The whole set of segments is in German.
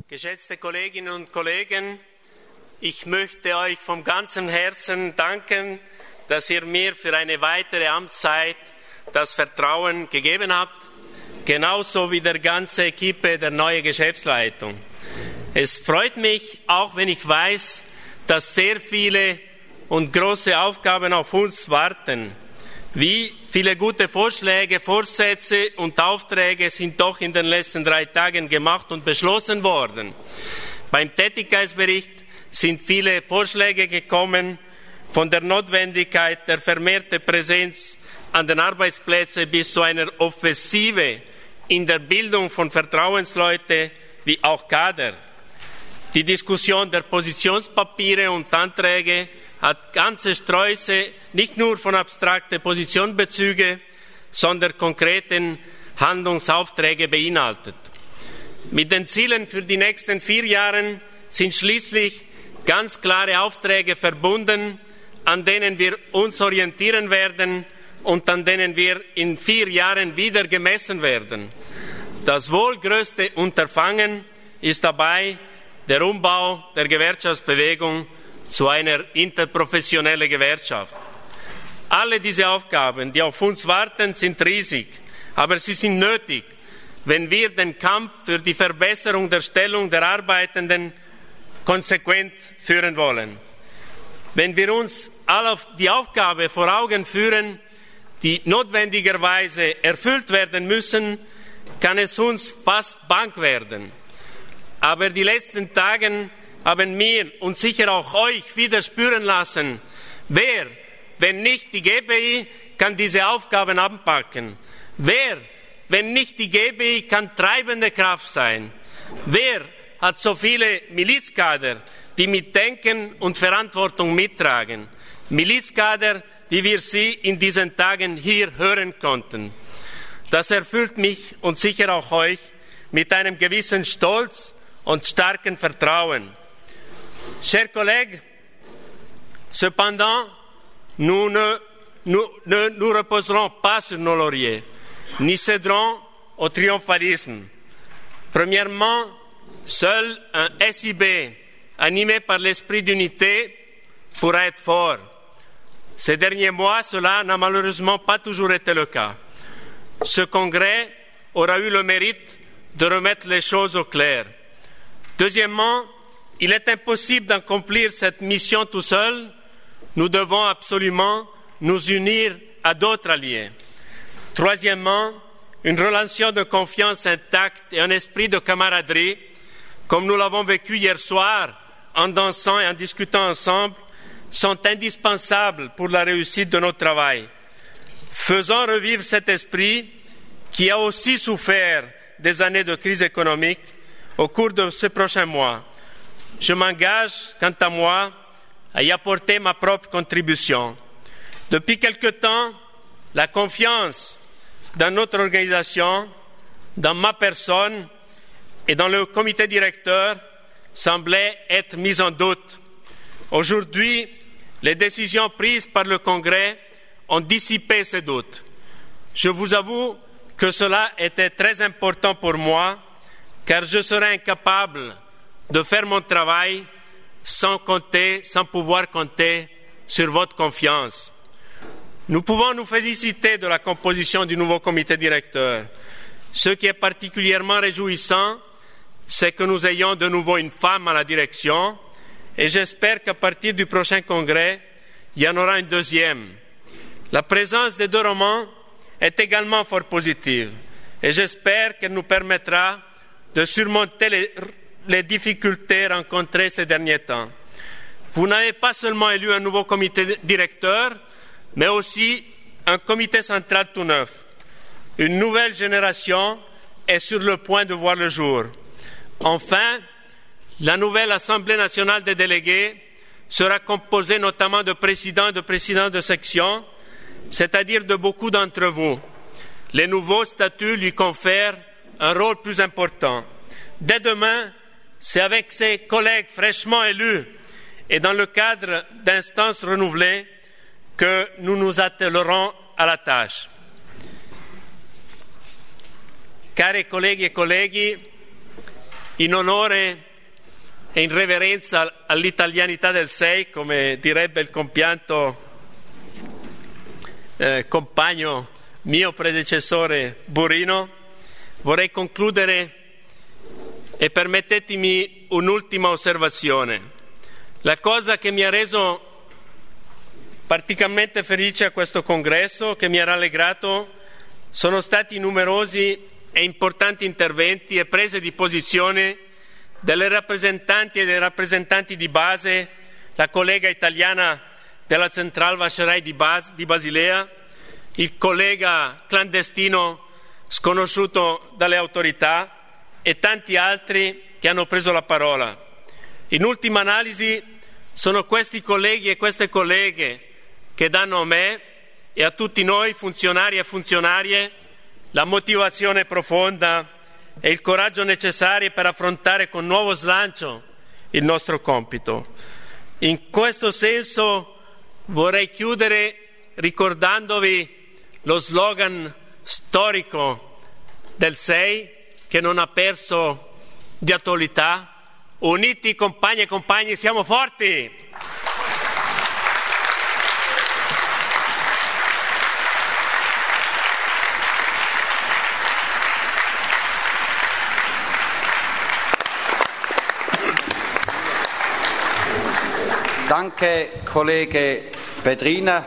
Geschätzte Kolleginnen und Kollegen, ich möchte euch vom ganzen Herzen danken, dass ihr mir für eine weitere Amtszeit das Vertrauen gegeben habt, genauso wie der ganze Equipe der neuen Geschäftsleitung. Es freut mich, auch wenn ich weiß, dass sehr viele und große Aufgaben auf uns warten. Wie viele gute Vorschläge, Vorsätze und Aufträge sind doch in den letzten 3 Tagen gemacht und beschlossen worden. Beim Tätigkeitsbericht sind viele Vorschläge gekommen, von der Notwendigkeit der vermehrten Präsenz an den Arbeitsplätzen bis zu einer Offensive in der Bildung von Vertrauensleuten wie auch Kader. Die Diskussion der Positionspapiere und Anträge hat ganze Sträuße nicht nur von abstrakten Positionbezügen, sondern konkreten Handlungsaufträge beinhaltet. Mit den Zielen für die nächsten 4 Jahre sind schließlich ganz klare Aufträge verbunden, an denen wir uns orientieren werden und an denen wir in 4 Jahren wieder gemessen werden. Das wohl größte Unterfangen ist dabei der Umbau der Gewerkschaftsbewegung zu einer interprofessionellen Gewerkschaft. Alle diese Aufgaben, die auf uns warten, sind riesig, aber sie sind nötig, wenn wir den Kampf für die Verbesserung der Stellung der Arbeitenden konsequent führen wollen. Wenn wir uns alle die Aufgabe vor Augen führen, die notwendigerweise erfüllt werden müssen, kann es uns fast bang werden. Aber die letzten Tage haben mir und sicher auch euch wieder spüren lassen, wer, wenn nicht die GBI, kann diese Aufgaben anpacken? Wer, wenn nicht die GBI, kann treibende Kraft sein? Wer hat so viele Milizkader, die mitdenken und Verantwortung mittragen? Milizkader, wie wir sie in diesen Tagen hier hören konnten. Das erfüllt mich und sicher auch euch mit einem gewissen Stolz und starken Vertrauen. Chers collègues, cependant, nous ne nous reposerons pas sur nos lauriers, ni céderons au triomphalisme. Premièrement, seul un SIB animé par l'esprit d'unité pourra être fort. Ces derniers mois, cela n'a malheureusement pas toujours été le cas. Ce congrès aura eu le mérite de remettre les choses au clair. Deuxièmement, il est impossible d'accomplir cette mission tout seul. Nous devons absolument nous unir à d'autres alliés. Troisièmement, une relation de confiance intacte et un esprit de camaraderie, comme nous l'avons vécu hier soir en dansant et en discutant ensemble, sont indispensables pour la réussite de notre travail. Faisons revivre cet esprit qui a aussi souffert des années de crise économique au cours de ces prochains mois. Je m'engage, quant à moi, à y apporter ma propre contribution. Depuis quelque temps, la confiance dans notre organisation, dans ma personne et dans le comité directeur semblait être mise en doute. Aujourd'hui, les décisions prises par le Congrès ont dissipé ces doutes. Je vous avoue que cela était très important pour moi, car je serais incapable de faire mon travail sans pouvoir compter sur votre confiance. Nous pouvons nous féliciter de la composition du nouveau comité directeur. Ce qui est particulièrement réjouissant, c'est que nous ayons de nouveau une femme à la direction, et j'espère qu'à partir du prochain congrès, il y en aura une deuxième. La présence des 2 romans est également fort positive, et j'espère qu'elle nous permettra de surmonter les difficultés rencontrées ces derniers temps. Vous n'avez pas seulement élu un nouveau comité directeur, mais aussi un comité central tout neuf. Une nouvelle génération est sur le point de voir le jour. Enfin, la nouvelle Assemblée nationale des délégués sera composée notamment de présidents et de présidents de section, c'est-à-dire de beaucoup d'entre vous. Les nouveaux statuts lui confèrent un rôle plus important. Dès demain, c'est avec ses collègues fraîchement élus et dans le cadre d'instances renouvelées que nous nous attellerons à la tâche. Cari colleghi e colleghi, in onore e in reverenza all'italianità del 6, come direbbe il compianto compagno mio predecessore Burino, vorrei concludere e permettetemi un'ultima osservazione. La cosa che mi ha reso particolarmente felice a questo congresso, che mi ha rallegrato, sono stati numerosi e importanti interventi e prese di posizione delle rappresentanti e dei rappresentanti di base, la collega italiana della Central Vacheray di Basilea, il collega clandestino sconosciuto dalle autorità e tanti altri che hanno preso la parola. In ultima analisi sono questi colleghi e queste colleghe che danno a me e a tutti noi, funzionari e funzionarie, la motivazione profonda e il coraggio necessari per affrontare con nuovo slancio il nostro compito. In questo senso vorrei chiudere ricordandovi lo slogan storico del 6 che non ha perso di attualità: uniti compagni e compagni siamo forti! Danke, Kollege Pedrina.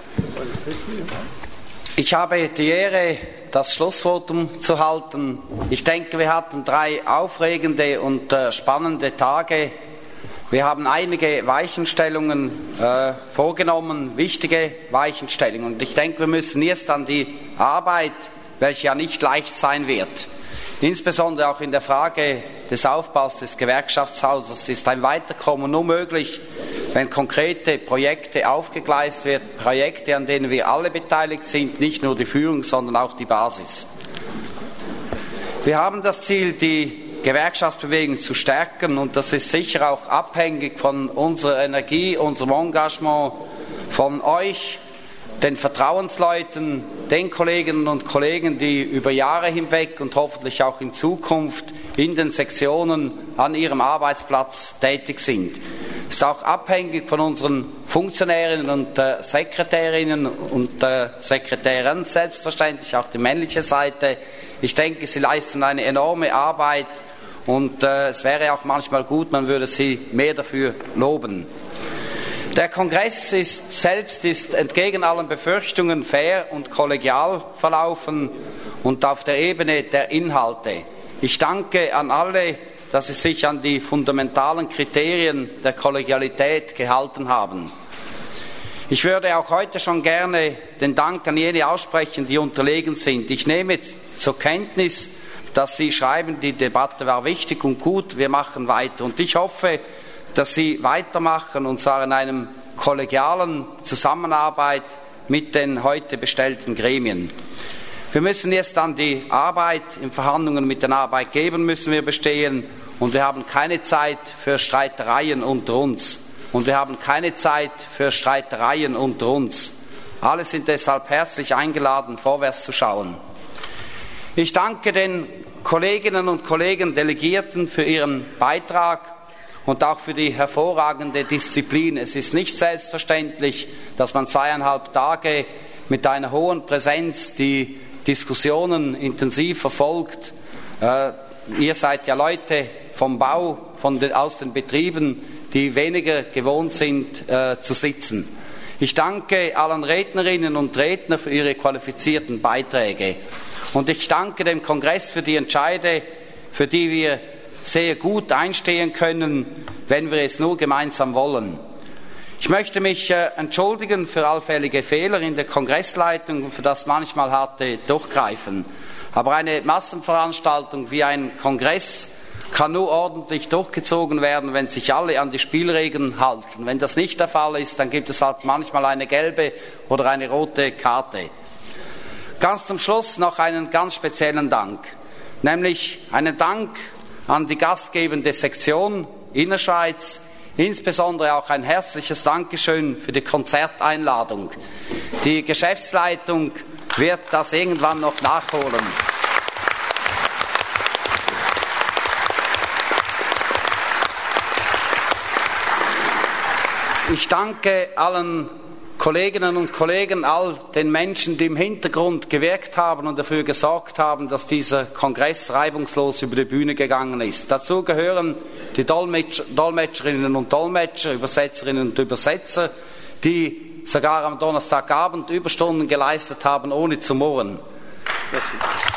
Ich habe die Ehre, das Schlussvotum zu halten. Ich denke, wir hatten 3 aufregende und spannende Tage. Wir haben einige Weichenstellungen vorgenommen, wichtige Weichenstellungen. Und ich denke, wir müssen erst an die Arbeit, welche ja nicht leicht sein wird. Insbesondere auch in der Frage des Aufbaus des Gewerkschaftshauses ist ein Weiterkommen nur möglich, wenn konkrete Projekte aufgegleist werden, Projekte, an denen wir alle beteiligt sind, nicht nur die Führung, sondern auch die Basis. Wir haben das Ziel, die Gewerkschaftsbewegung zu stärken, und das ist sicher auch abhängig von unserer Energie, unserem Engagement, von euch, den Vertrauensleuten, den Kolleginnen und Kollegen, die über Jahre hinweg und hoffentlich auch in Zukunft in den Sektionen an ihrem Arbeitsplatz tätig sind. Es ist auch abhängig von unseren Funktionärinnen und Sekretärinnen und Sekretären, selbstverständlich auch die männliche Seite. Ich denke, sie leisten eine enorme Arbeit, und es wäre auch manchmal gut, man würde sie mehr dafür loben. Der Kongress selbst ist entgegen allen Befürchtungen fair und kollegial verlaufen und auf der Ebene der Inhalte. Ich danke an alle, dass sie sich an die fundamentalen Kriterien der Kollegialität gehalten haben. Ich würde auch heute schon gerne den Dank an jene aussprechen, die unterlegen sind. Ich nehme zur Kenntnis, dass Sie schreiben, die Debatte war wichtig und gut, wir machen weiter. Und ich hoffe, dass Sie weitermachen, und zwar in einem kollegialen Zusammenarbeit mit den heute bestellten Gremien. Wir müssen erst an die Arbeit, in Verhandlungen mit den Arbeitgebern müssen wir bestehen, und wir haben keine Zeit für Streitereien unter uns. Alle sind deshalb herzlich eingeladen, vorwärts zu schauen. Ich danke den Kolleginnen und Kollegen Delegierten für ihren Beitrag und auch für die hervorragende Disziplin. Es ist nicht selbstverständlich, dass man 2,5 Tage mit einer hohen Präsenz die Diskussionen intensiv verfolgt. Ihr seid ja Leute vom Bau, aus den Betrieben, die weniger gewohnt sind zu sitzen. Ich danke allen Rednerinnen und Rednern für ihre qualifizierten Beiträge. Und ich danke dem Kongress für die Entscheide, für die wir sehr gut einstehen können, wenn wir es nur gemeinsam wollen. Ich möchte mich entschuldigen für allfällige Fehler in der Kongressleitung und für das manchmal harte Durchgreifen. Aber eine Massenveranstaltung wie ein Kongress kann nur ordentlich durchgezogen werden, wenn sich alle an die Spielregeln halten. Wenn das nicht der Fall ist, dann gibt es halt manchmal eine gelbe oder eine rote Karte. Ganz zum Schluss noch einen ganz speziellen Dank, nämlich einen Dank an die gastgebende Sektion Innerschweiz, insbesondere auch ein herzliches Dankeschön für die Konzerteinladung. Die Geschäftsleitung wird das irgendwann noch nachholen. Ich danke allen Kolleginnen und Kollegen, all den Menschen, die im Hintergrund gewirkt haben und dafür gesorgt haben, dass dieser Kongress reibungslos über die Bühne gegangen ist. Dazu gehören die Dolmetscherinnen und Dolmetscher, Übersetzerinnen und Übersetzer, die sogar am Donnerstagabend Überstunden geleistet haben, ohne zu murren. Merci.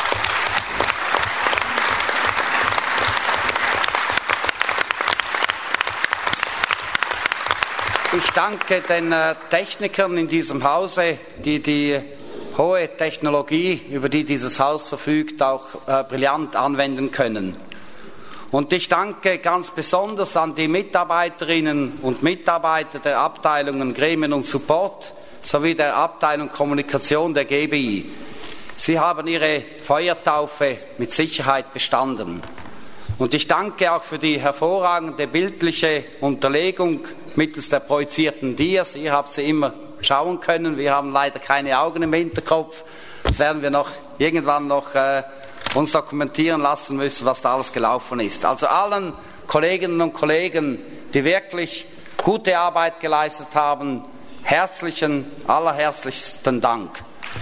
Ich danke den Technikern in diesem Hause, die die hohe Technologie, über die dieses Haus verfügt, auch brillant anwenden können. Und ich danke ganz besonders an die Mitarbeiterinnen und Mitarbeiter der Abteilungen Gremien und Support sowie der Abteilung Kommunikation der GBI. Sie haben ihre Feuertaufe mit Sicherheit bestanden. Und ich danke auch für die hervorragende bildliche Unterlegung mittels der projizierten Dias. Ihr habt sie immer schauen können. Wir haben leider keine Augen im Hinterkopf. Das werden wir irgendwann noch uns dokumentieren lassen müssen, was da alles gelaufen ist. Also allen Kolleginnen und Kollegen, die wirklich gute Arbeit geleistet haben, allerherzlichsten Dank.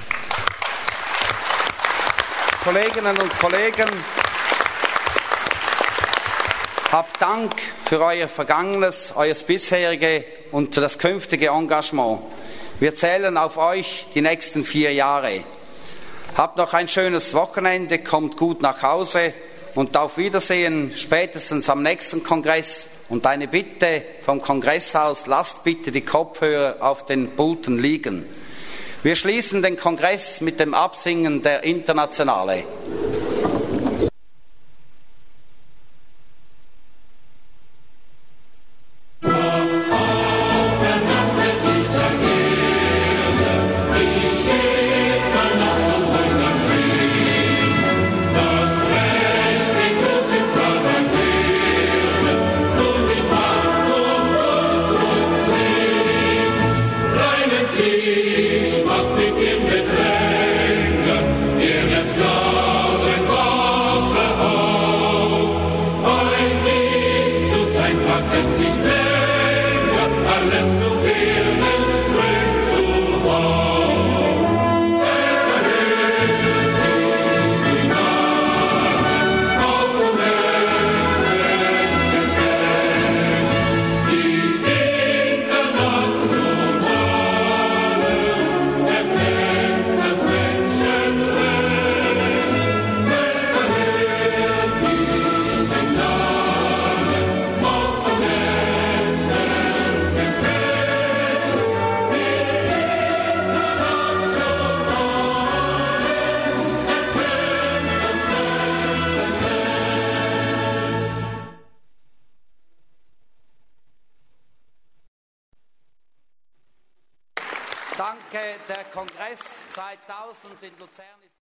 Kolleginnen und Kollegen, habt Dank für euer Vergangenes, euer bisherige und für das künftige Engagement. Wir zählen auf euch die nächsten 4 Jahre. Habt noch ein schönes Wochenende, kommt gut nach Hause und auf Wiedersehen spätestens am nächsten Kongress. Und eine Bitte vom Kongresshaus, lasst bitte die Kopfhörer auf den Pulten liegen. Wir schließen den Kongress mit dem Absingen der Internationale. Danke, der Kongress 2000 in Luzern ist